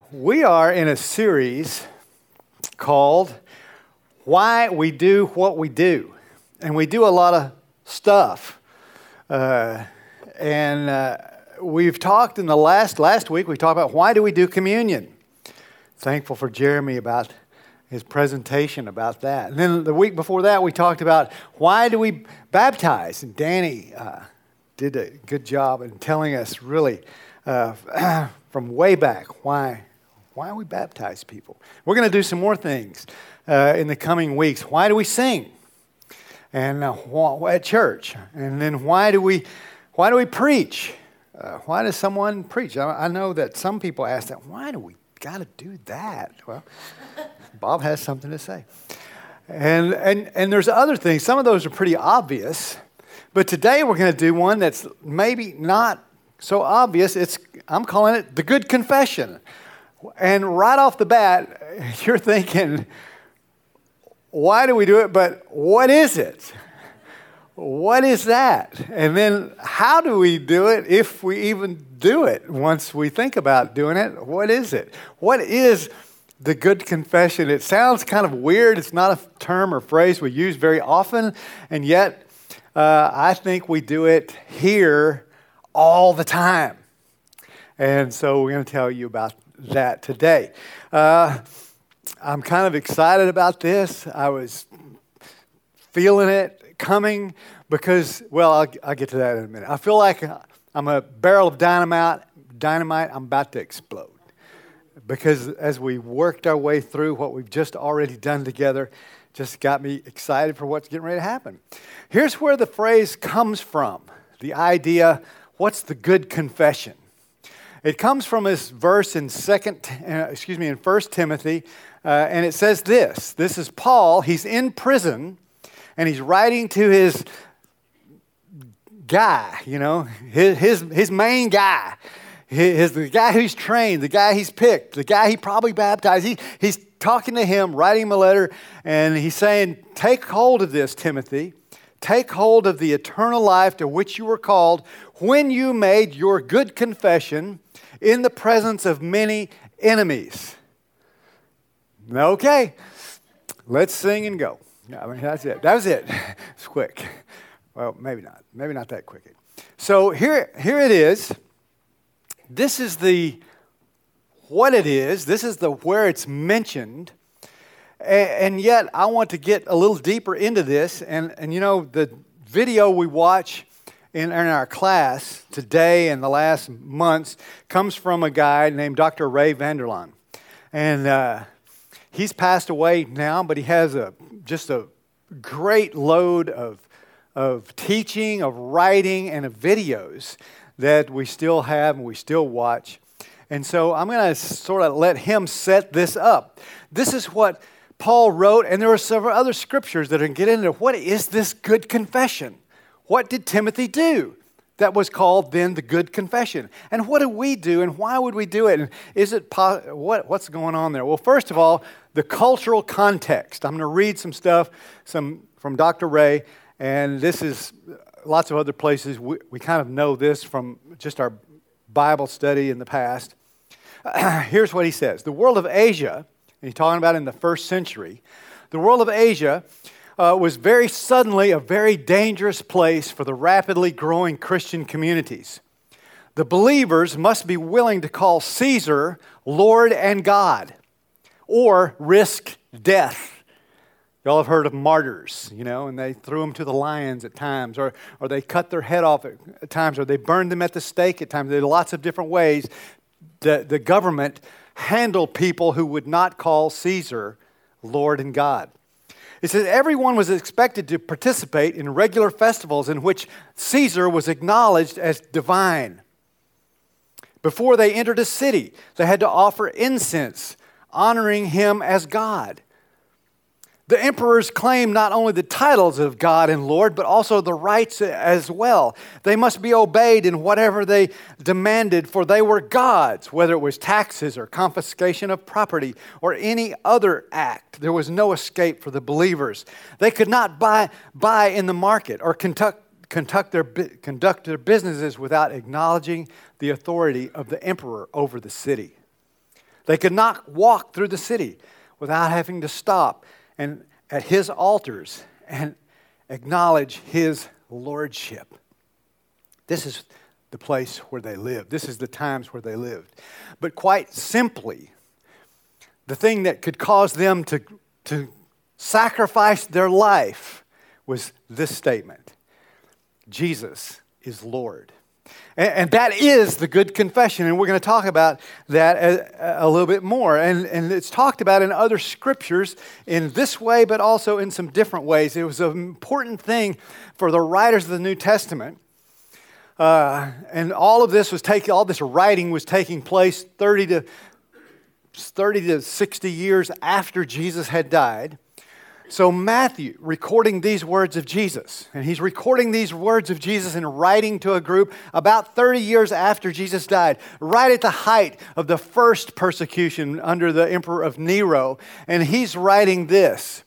We are in a series called Why We Do What We Do. And we do a lot of stuff. We've talked in the last week, we talked about why do we do communion. Thankful for Jeremy about his presentation about that. And then the week before that, we talked about why do we baptize. And Danny did a good job in telling us really from way back why we baptize people. We're going to do some more things in the coming weeks. Why do we sing? And at church. And then why do we preach? Why does someone preach? I know that some people ask that. Why do we got to do that? Well, Bob has something to say. And there's other things. Some of those are pretty obvious. But today we're going to do one that's maybe not so obvious. I'm calling it the Good Confession. And right off the bat, you're thinking, why do we do it? But what is it? What is that? And then how do we do it if we even do it once we think about doing it? What is it? What is the Good Confession? It sounds kind of weird. It's not a term or phrase we use very often. And yet, I think we do it here all the time. And so we're going to tell you about that today. I'm kind of excited about this. I was feeling it coming because, well, I'll get to that in a minute. I feel like I'm a barrel of dynamite. I'm about to explode. Because as we worked our way through what we've just already done together, just got me excited for what's getting ready to happen. Here's where the phrase comes from. The idea, what's the good confession? It comes from this verse in 1 Timothy, and it says this. This is Paul. He's in prison, and he's writing to his guy, his main guy. The guy who's trained, the guy he's picked, the guy he probably baptized. He's talking to him, writing him a letter, and he's saying, take hold of this, Timothy. Take hold of the eternal life to which you were called when you made your good confession in the presence of many enemies. Okay, let's sing and go. That's it. That was it. It's quick. Well, maybe not. Maybe not that quick. So here it is. This is what it is. This is where it's mentioned. And yet, I want to get a little deeper into this. And the video we watch in our class today and the last months comes from a guy named Dr. Ray Vander Laan. And he's passed away now, but he has just a great load of teaching, of writing, and of videos that we still have and we still watch. And so I'm going to sort of let him set this up. This is what Paul wrote, and there are several other scriptures that are going to get into what is this good confession? What did Timothy do that was called then the good confession? And what do we do, and why would we do it? And is it what's going on there? Well, first of all, the cultural context. I'm going to read some stuff from Dr. Ray, and this is lots of other places. We kind of know this from just our Bible study in the past. Here's what he says. The world of Asia, and he's talking about in the first century, the world of Asia was very suddenly a very dangerous place for the rapidly growing Christian communities. The believers must be willing to call Caesar Lord and God, or risk death. Y'all have heard of martyrs, and they threw them to the lions at times, or they cut their head off at times, or they burned them at the stake at times. There are lots of different ways the government handled people who would not call Caesar Lord and God. It says everyone was expected to participate in regular festivals in which Caesar was acknowledged as divine. Before they entered a city, they had to offer incense, honoring him as God. The emperors claimed not only the titles of God and Lord, but also the rights as well. They must be obeyed in whatever they demanded, for they were gods, whether it was taxes or confiscation of property or any other act. There was no escape for the believers. They could not buy in the market or conduct their businesses without acknowledging the authority of the emperor over the city. They could not walk through the city without having to stop and at his altars and acknowledge his lordship. This is the place where they lived. This is the times where they lived. But quite simply, the thing that could cause them to sacrifice their life was this statement: Jesus is Lord. And that is the good confession, and we're going to talk about that a little bit more. And it's talked about in other scriptures in this way, but also in some different ways. It was an important thing for the writers of the New Testament. And all this writing was taking place 30 to 60 years after Jesus had died. So Matthew, recording these words of Jesus, and he's recording these words of Jesus and writing to a group about 30 years after Jesus died, right at the height of the first persecution under the emperor of Nero. And he's writing this.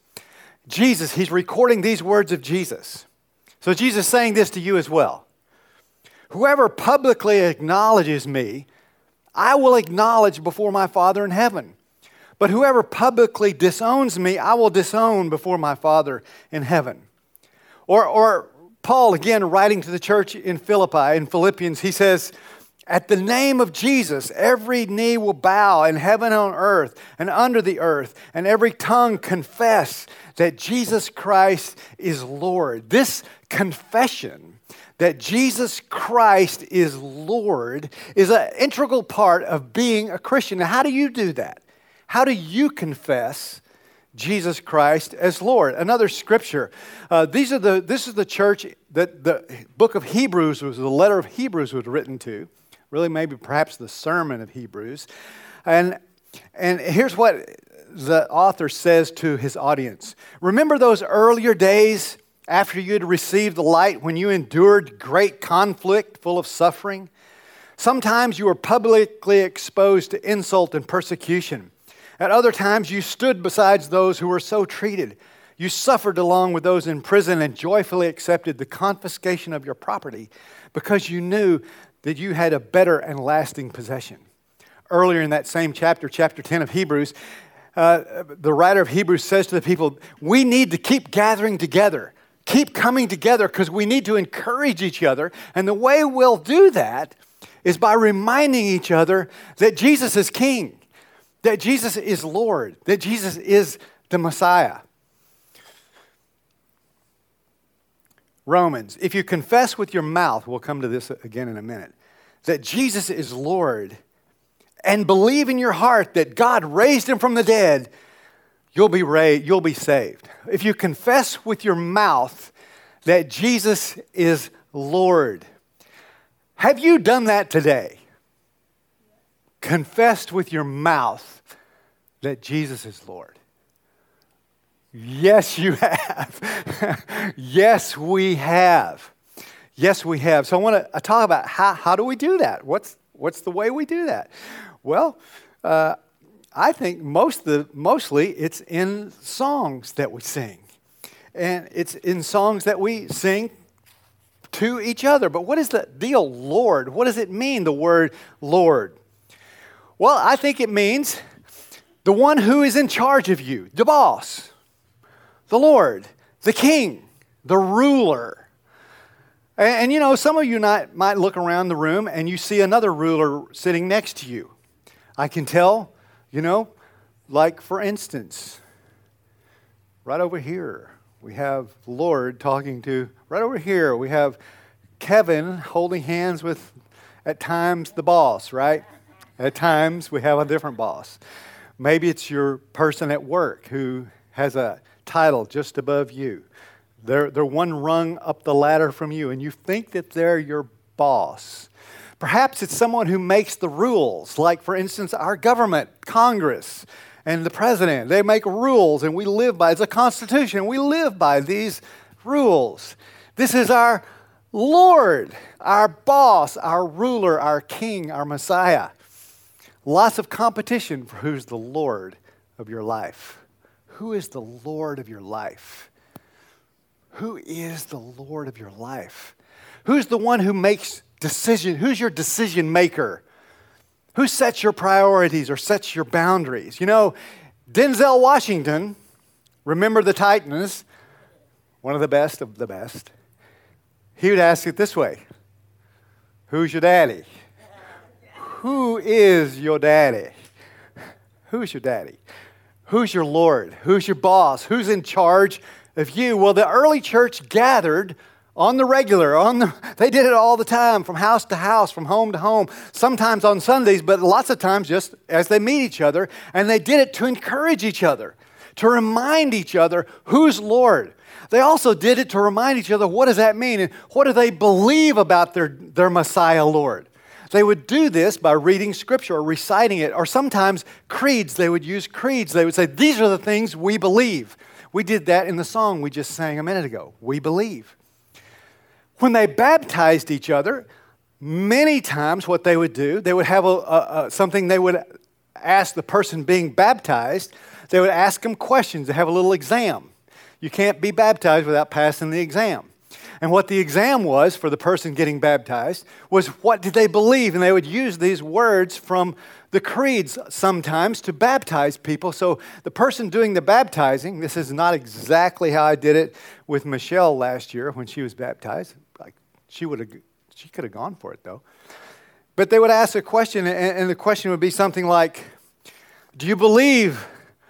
He's recording these words of Jesus. So Jesus is saying this to you as well. Whoever publicly acknowledges me, I will acknowledge before my Father in heaven. But whoever publicly disowns me, I will disown before my Father in heaven. Or Paul, again, writing to the church in Philippi, in Philippians, he says, at the name of Jesus, every knee will bow in heaven and on earth and under the earth, and every tongue confess that Jesus Christ is Lord. This confession that Jesus Christ is Lord is an integral part of being a Christian. Now, how do you do that? How do you confess Jesus Christ as Lord? Another scripture. This is the church that the book of Hebrews the letter of Hebrews was written to. Really, maybe perhaps the sermon of Hebrews. And here's what the author says to his audience. Remember those earlier days after you had received the light, when you endured great conflict full of suffering? Sometimes you were publicly exposed to insult and persecution. At other times, you stood beside those who were so treated. You suffered along with those in prison and joyfully accepted the confiscation of your property because you knew that you had a better and lasting possession. Earlier in that same chapter 10 of Hebrews, the writer of Hebrews says to the people, we need to keep gathering together, keep coming together, because we need to encourage each other. And the way we'll do that is by reminding each other that Jesus is King, that Jesus is Lord, that Jesus is the Messiah. Romans, if you confess with your mouth, we'll come to this again in a minute, that Jesus is Lord, and believe in your heart that God raised him from the dead, you'll be saved. If you confess with your mouth that Jesus is Lord. Have you done that today? Confessed with your mouth that Jesus is Lord. Yes, you have. Yes, we have. Yes, we have. So I want to talk about how do we do that? What's the way we do that? Well, I think mostly it's in songs that we sing. And it's in songs that we sing to each other. But what is the deal, Lord? What does it mean, the word Lord? Well, I think it means the one who is in charge of you, the boss, the Lord, the king, the ruler. And you know, some of you might look around the room and you see another ruler sitting next to you. I can tell, like for instance, right over here, we have the Lord talking to, right over here, we have Kevin holding hands with, at times, the boss, right? At times, we have a different boss. Maybe it's your person at work who has a title just above you. They're one rung up the ladder from you, and you think that they're your boss. Perhaps it's someone who makes the rules, like, for instance, our government, Congress, and the president. They make rules, and we live by, it's a constitution. We live by these rules. This is our Lord, our boss, our ruler, our king, our Messiah. Lots of competition for who's the Lord of your life. Who is the Lord of your life? Who is the Lord of your life? Who's the one who makes decisions? Who's your decision maker? Who sets your priorities or sets your boundaries? You know, Denzel Washington, remember the Titans, one of the best, he would ask it this way: who's your daddy? Who is your daddy? Who's your daddy? Who's your Lord? Who's your boss? Who's in charge of you? Well, the early church gathered on the regular. They did it all the time, from house to house, from home to home, sometimes on Sundays, but lots of times just as they meet each other. And they did it to encourage each other, to remind each other who's Lord. They also did it to remind each other, what does that mean? And what do they believe about their Messiah Lord? They would do this by reading Scripture or reciting it, or sometimes creeds. They would use creeds. They would say, these are the things we believe. We did that in the song we just sang a minute ago. We believe. When they baptized each other, many times what they would do, they would have something they would ask the person being baptized. They would ask them questions. They have a little exam. You can't be baptized without passing the exam. And what the exam was for the person getting baptized was, what did they believe? And they would use these words from the creeds sometimes to baptize people. So the person doing the baptizing, this is not exactly how I did it with Michelle last year when she was baptized. She could have gone for it though. But they would ask a question, and the question would be something like, do you believe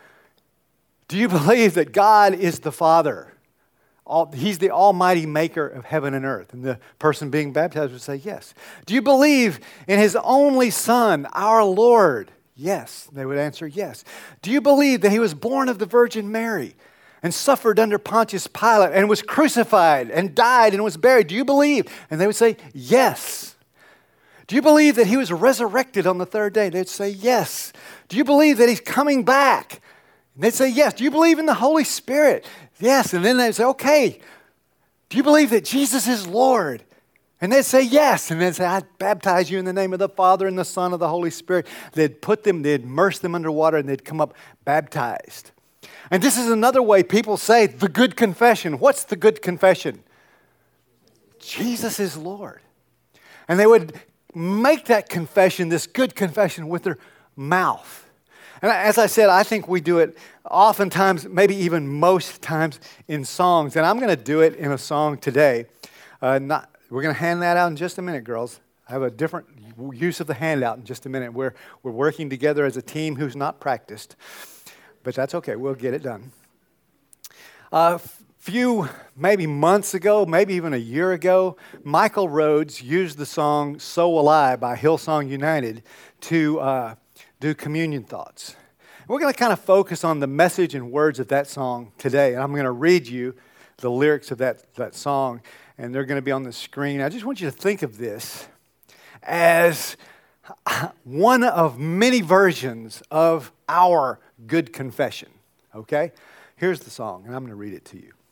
that God is the Father? He's the almighty maker of heaven and earth. And the person being baptized would say, yes. Do you believe in His only Son, our Lord? Yes. They would answer, yes. Do you believe that He was born of the Virgin Mary and suffered under Pontius Pilate and was crucified and died and was buried? Do you believe? And they would say, yes. Do you believe that He was resurrected on the third day? They'd say, yes. Do you believe that He's coming back? And they'd say, yes. Do you believe in the Holy Spirit? Yes. And then they'd say, okay, do you believe that Jesus is Lord? And they'd say, yes. And they'd say, I baptize you in the name of the Father and the Son and the Holy Spirit. They'd immerse them under water, and they'd come up baptized. And this is another way people say the good confession. What's the good confession? Jesus is Lord. And they would make that confession, this good confession, with their mouth. And as I said, I think we do it oftentimes, maybe even most times, in songs. And I'm going to do it in a song today. We're going to hand that out in just a minute, girls. I have a different use of the handout in just a minute. We're working together as a team who's not practiced. But that's okay. We'll get it done. A few, maybe months ago, maybe even a year ago, Michael Rhodes used the song So Will I by Hillsong United to do communion thoughts. We're going to kind of focus on the message and words of that song today. And I'm going to read you the lyrics of that song, and they're going to be on the screen. I just want you to think of this as one of many versions of our good confession, okay? Here's the song, and I'm going to read it to you.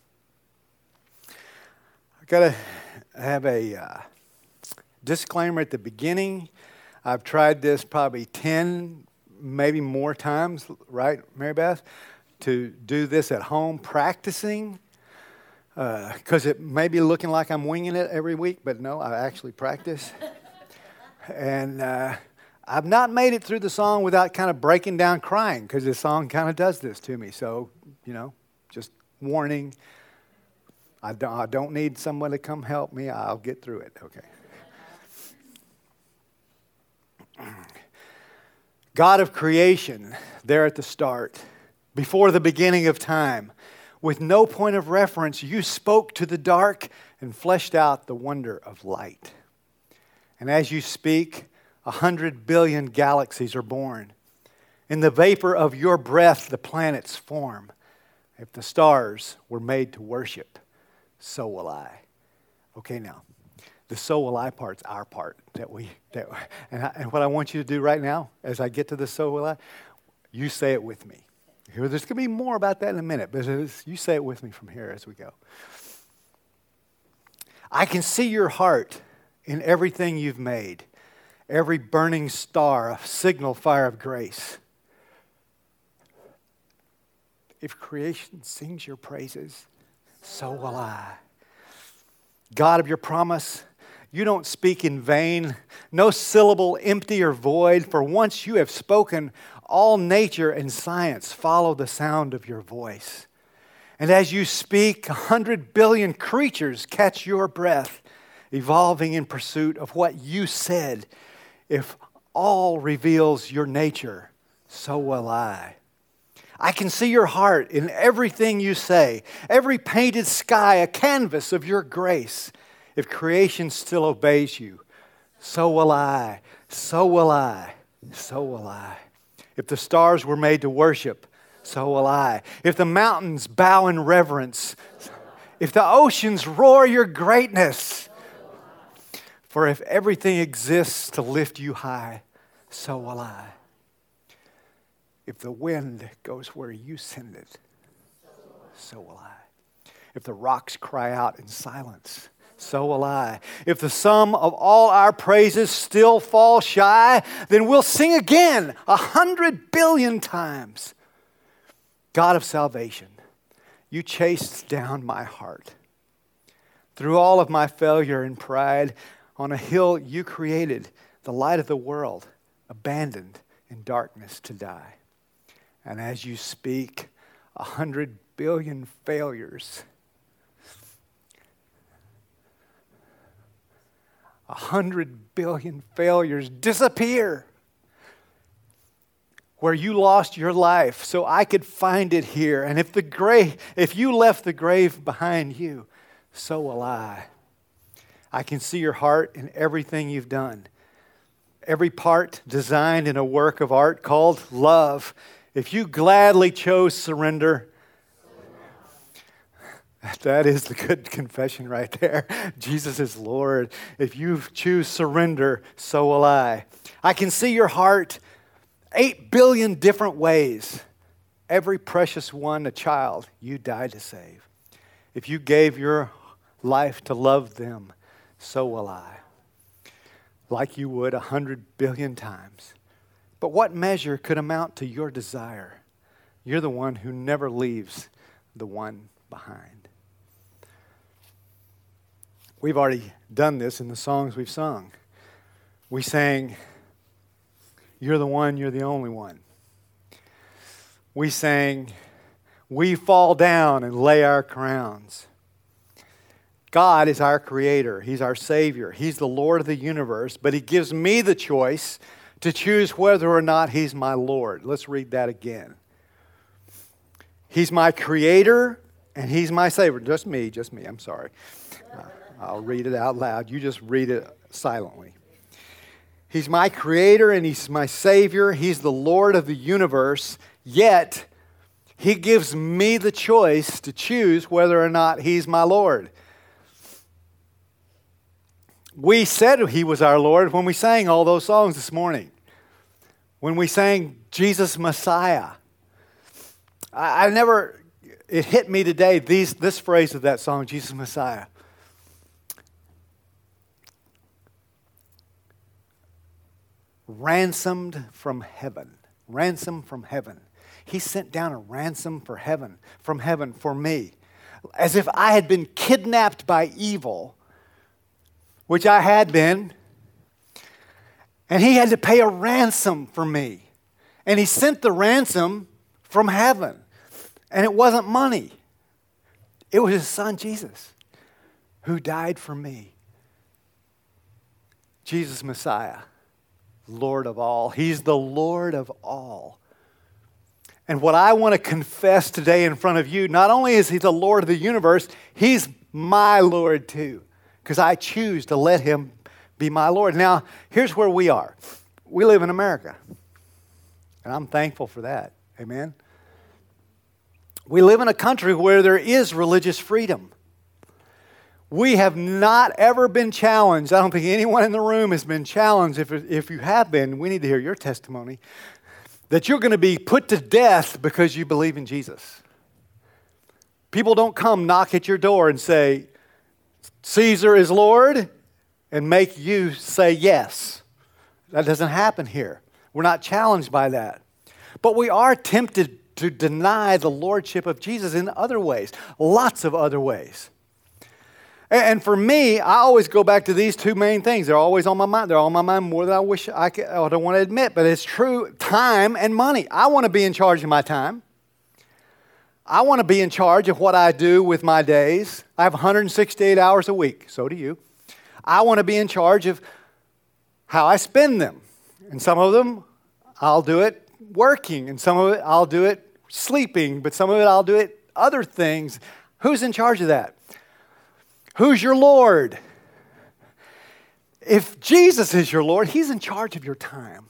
I've got to have a disclaimer at the beginning. I've tried this probably 10, maybe more times, right, Mary Beth, to do this at home, practicing, because it may be looking like I'm winging it every week, but no, I actually practice. And I've not made it through the song without kind of breaking down crying, because the song kind of does this to me. So, just warning, I don't need someone to come help me. I'll get through it, okay. God of creation, there at the start, before the beginning of time, with no point of reference, you spoke to the dark and fleshed out the wonder of light. And as you speak, 100 billion galaxies are born. In the vapor of your breath, the planets form. If the stars were made to worship, so will I. Okay, now, the so will I part's our part. And what I want you to do right now, as I get to the so will I, you say it with me. There's going to be more about that in a minute, but you say it with me from here as we go. I can see your heart in everything you've made. Every burning star, a signal fire of grace. If creation sings your praises, so will I. God of your promise, You don't speak in vain, no syllable empty or void, for once you have spoken, all nature and science follow the sound of your voice. And as you speak, 100 billion creatures catch your breath, evolving in pursuit of what you said. If all reveals your nature, so will I. I can see your heart in everything you say, every painted sky a canvas of your grace. If creation still obeys you, so will I, so will I, so will I. If the stars were made to worship, so will I. If the mountains bow in reverence, if the oceans roar your greatness, for if everything exists to lift you high, so will I. If the wind goes where you send it, so will I. If the rocks cry out in silence, so will I. If the sum of all our praises still fall shy, then we'll sing again 100 billion times. God of salvation, you chased down my heart. Through all of my failure and pride, on a hill you created the light of the world, abandoned in darkness to die. And as you speak, 100 billion failures, 100 billion failures disappear where you lost your life so I could find it here. And if you left the grave behind you, so will I. I can see your heart in everything you've done. Every part designed in a work of art called love. If you gladly chose surrender, that is the good confession right there. Jesus is Lord. If you choose surrender, so will I. I can see your heart 8 billion different ways. Every precious one a child you died to save. If you gave your life to love them, so will I. Like you would 100 billion times. But what measure could amount to your desire? You're the one who never leaves the one behind. We've already done this in the songs we've sung. We sang, you're the one, you're the only one. We sang, we fall down and lay our crowns. God is our creator. He's our Savior. He's the Lord of the universe, but He gives me the choice to choose whether or not He's my Lord. Let's read that again. He's my creator and He's my Savior. Just me, I'm sorry. I'll read it out loud. You just read it silently. He's my creator and He's my Savior. He's the Lord of the universe, yet He gives me the choice to choose whether or not He's my Lord. We said He was our Lord when we sang all those songs this morning. When we sang Jesus Messiah. It hit me today, this phrase of that song, Jesus Messiah. Ransomed from heaven. Ransom from heaven. He sent down a ransom from heaven for me. As if I had been kidnapped by evil, which I had been, and He had to pay a ransom for me. And He sent the ransom from heaven. And it wasn't money. It was His Son, Jesus, who died for me. Jesus Messiah, Lord of all. He's the Lord of all. And what I want to confess today in front of you, not only is He the Lord of the universe, He's my Lord too. Because I choose to let Him be my Lord. Now, here's where we are. We live in America. And I'm thankful for that. Amen? We live in a country where there is religious freedom. We have not ever been challenged. I don't think anyone in the room has been challenged. If you have been, we need to hear your testimony. That you're going to be put to death because you believe in Jesus. People don't come knock at your door and say, Caesar is Lord, and make you say yes. That doesn't happen here. We're not challenged by that. But we are tempted to deny the lordship of Jesus in other ways, lots of other ways. And for me, I always go back to these two main things. They're always on my mind. They're on my mind more than I wish I don't want to admit, but it's true. Time and money. I want to be in charge of my time. I want to be in charge of what I do with my days. I have 168 hours a week. So do you. I want to be in charge of how I spend them. And some of them, I'll do it working. And some of it, I'll do it sleeping. But some of it, I'll do it other things. Who's in charge of that? Who's your Lord? If Jesus is your Lord, He's in charge of your time.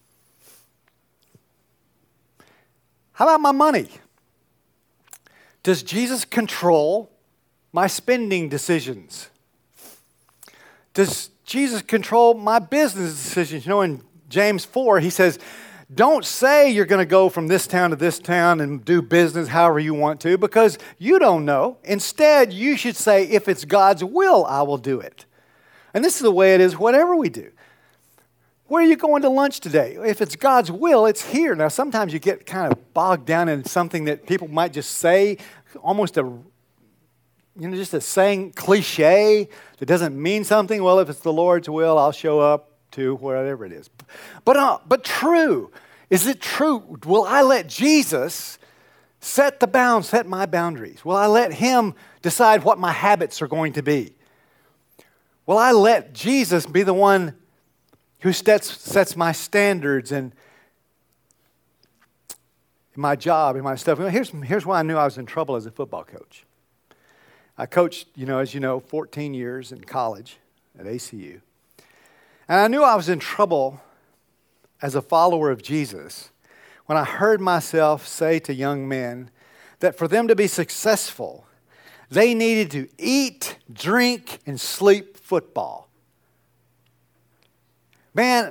How about my money? Does Jesus control my spending decisions? Does Jesus control my business decisions? You know, in James 4, he says, don't say you're going to go from this town to this town and do business however you want to, because you don't know. Instead, you should say, if it's God's will, I will do it. And this is the way it is whatever we do. Where are you going to lunch today? If it's God's will, it's here. Now, sometimes you get kind of bogged down in something that people might just say, almost just a saying cliche that doesn't mean something. Well, if it's the Lord's will, I'll show up to whatever it is. But true. Is it true? Will I let Jesus set the bounds, set my boundaries? Will I let Him decide what my habits are going to be? Will I let Jesus be the one who sets my standards and my job and my stuff? Here's why I knew I was in trouble as a football coach. I coached, as you know, 14 years in college at ACU. And I knew I was in trouble as a follower of Jesus when I heard myself say to young men that for them to be successful, they needed to eat, drink, and sleep football. Man,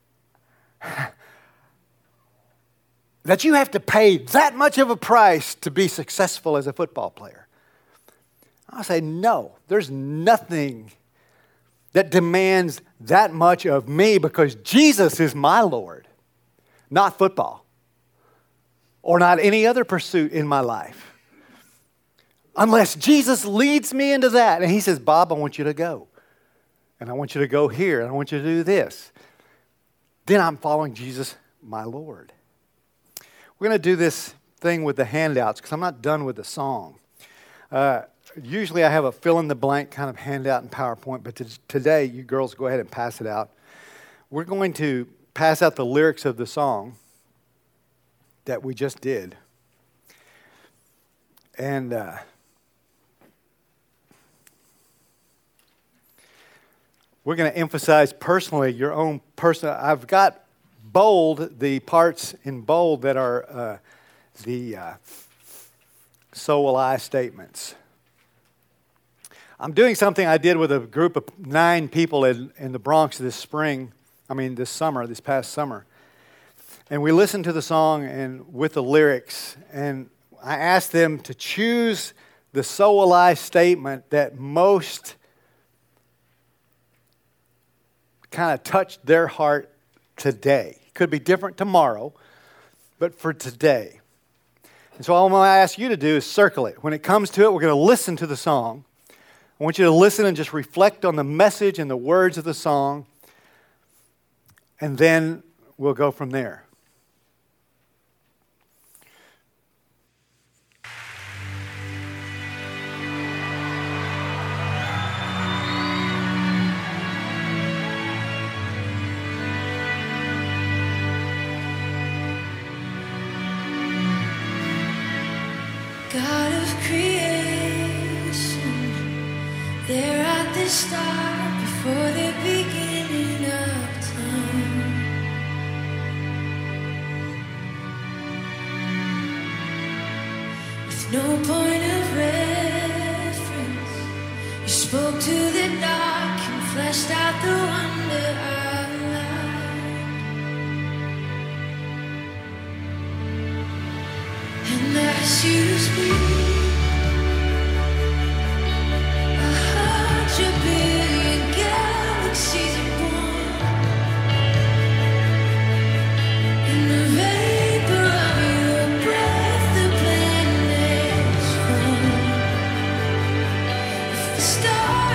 that you have to pay that much of a price to be successful as a football player. I say, no, there's nothing that demands that much of me, because Jesus is my Lord, not football or not any other pursuit in my life. Unless Jesus leads me into that and He says, Bob, I want you to go. And I want you to go here. And I want you to do this. Then I'm following Jesus, my Lord. We're going to do this thing with the handouts because I'm not done with the song. Usually I have a fill-in-the-blank kind of handout in PowerPoint, but today you girls go ahead and pass it out. We're going to pass out the lyrics of the song that we just did. And we're going to emphasize personally your own personal. I've got the parts in bold that are the so will I statements. I'm doing something I did with a group of 9 people in the Bronx this past summer. And we listened to the song and with the lyrics, and I asked them to choose the so will I statement that most kind of touched their heart today. Could be different tomorrow, but for today. And so all I'm going to ask you to do is circle it. When it comes to it, we're going to listen to the song. I want you to listen and just reflect on the message and the words of the song, and then we'll go from there. God of creation, there at the start, before the beginning of time. With no point of reference, you spoke to the dark and fleshed out the wonder of life. And as you speak, stars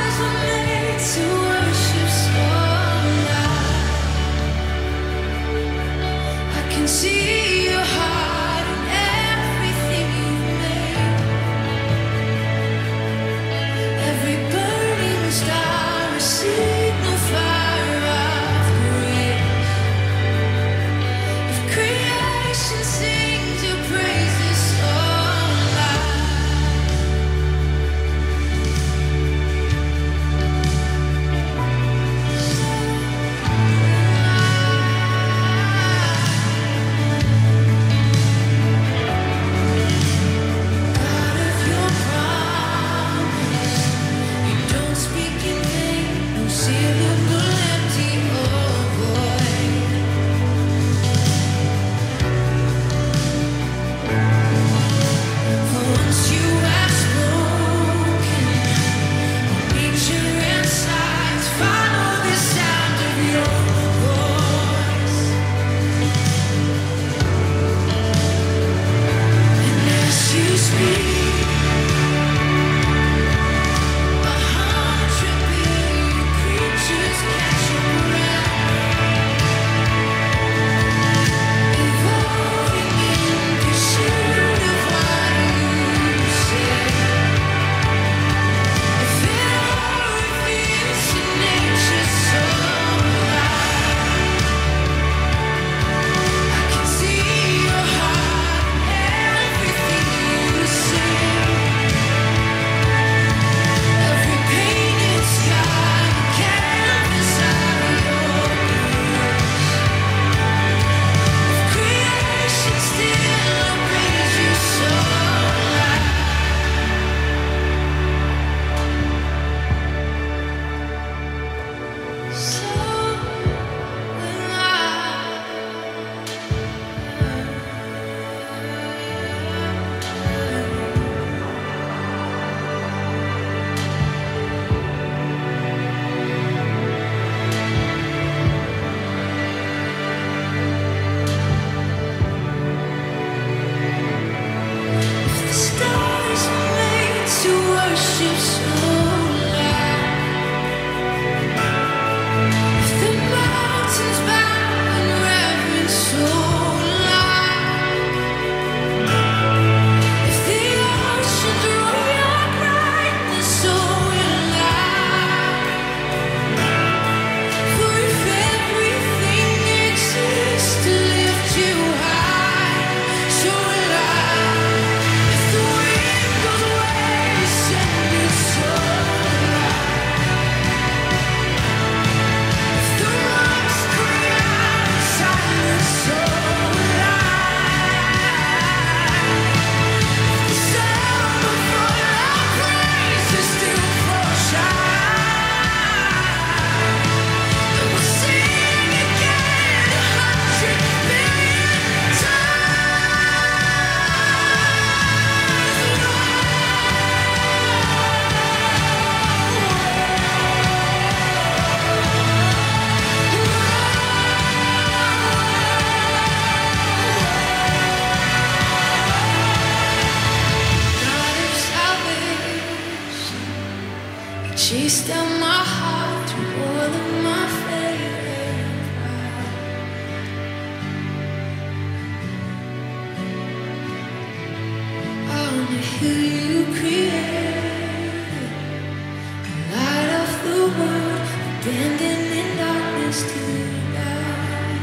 who you created. Light of the world, abandoned in darkness to die.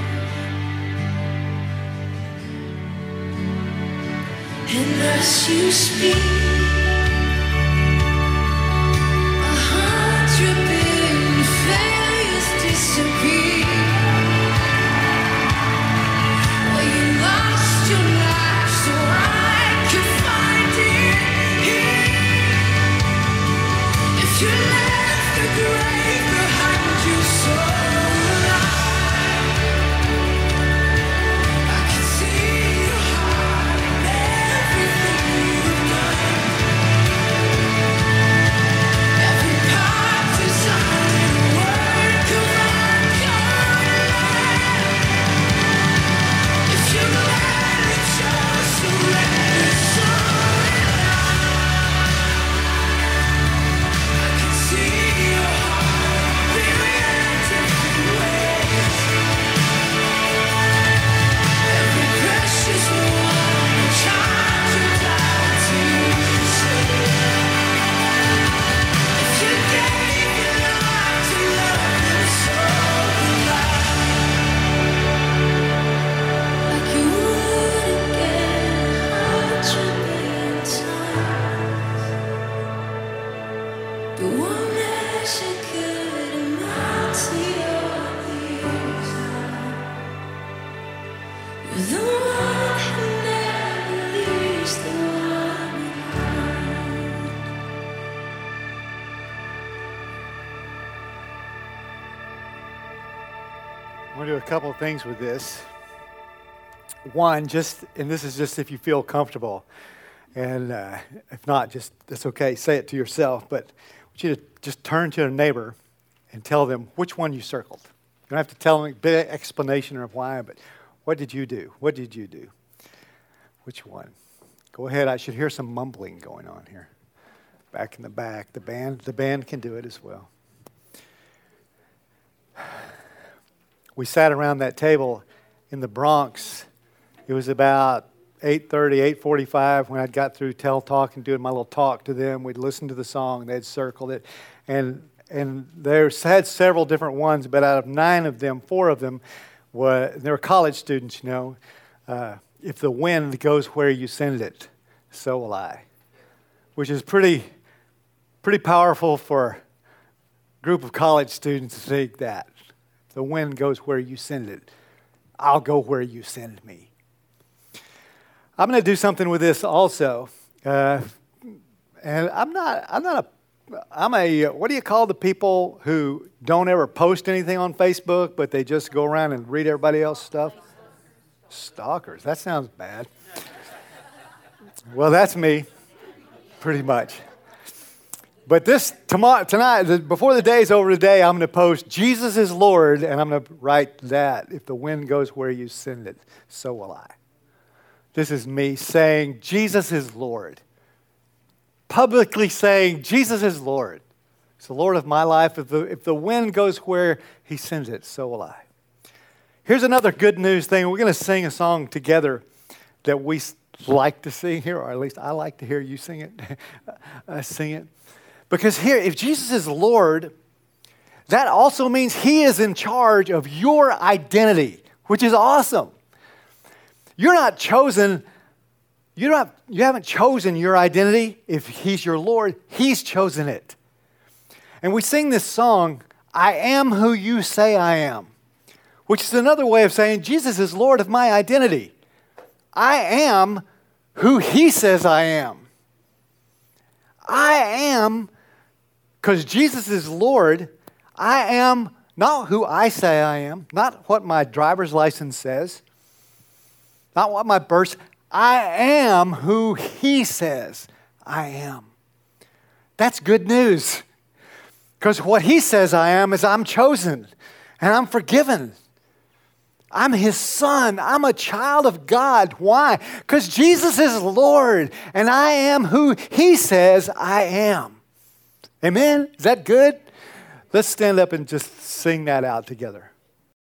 And as you speak, 100 billion failures disappear. Well, you lost your life so I could find it here. If you left the grave behind you so alive, I can see your heart and everything you've done. Every part designed and work of art gone. If you gladly chose to surrender so I can see your heart react different ways. Every precious one, a child you died to save. If you gave your life to love them so alive, like you would again 100 billion times, but one measure could amount to your desire. You're the one who never leaves the one behind. I want to do a couple of things with this. One, and this is just if you feel comfortable, and if not, just that's okay. Say it to yourself. But I want you to just turn to a neighbor and tell them which one you circled. You don't have to tell them a big explanation of why, but what did you do? What did you do? Which one? Go ahead. I should hear some mumbling going on here. Back in the back, the band can do it as well. We sat around that table in the Bronx. It was about 8:30, 8:45 when I got through talking, doing my little talk to them. We'd listened to the song. They'd circled it. And they had several different ones, but out of 9 of them, 4 of them, they were college students, you know. If the wind goes where you send it, so will I. Which is pretty powerful for a group of college students to think that. If the wind goes where you send it, I'll go where you send me. I'm going to do something with this also. And I'm a, what do you call the people who don't ever post anything on Facebook, but they just go around and read everybody else's stuff? Stalkers. That sounds bad. Well, that's me, pretty much. But tonight, before the day's over today, I'm going to post, Jesus is Lord, and I'm going to write that. If the wind goes where you send it, so will I. This is me saying, Jesus is Lord. Publicly saying, Jesus is Lord. He's the Lord of my life. If the wind goes where he sends it, so will I. Here's another good news thing. We're going to sing a song together that we like to sing here, or at least I like to hear you sing it. Sing it. Because here, if Jesus is Lord, that also means he is in charge of your identity, which is awesome. You're not chosen. You haven't chosen your identity. If he's your Lord, he's chosen it. And we sing this song, I am who you say I am, which is another way of saying Jesus is Lord of my identity. I am who he says I am. I am, because Jesus is Lord, I am not who I say I am, not what my driver's license says, not what my birth. I am who he says I am. That's good news. Because what he says I am is I'm chosen and I'm forgiven. I'm his son. I'm a child of God. Why? Because Jesus is Lord and I am who he says I am. Amen? Is that good? Let's stand up and just sing that out together.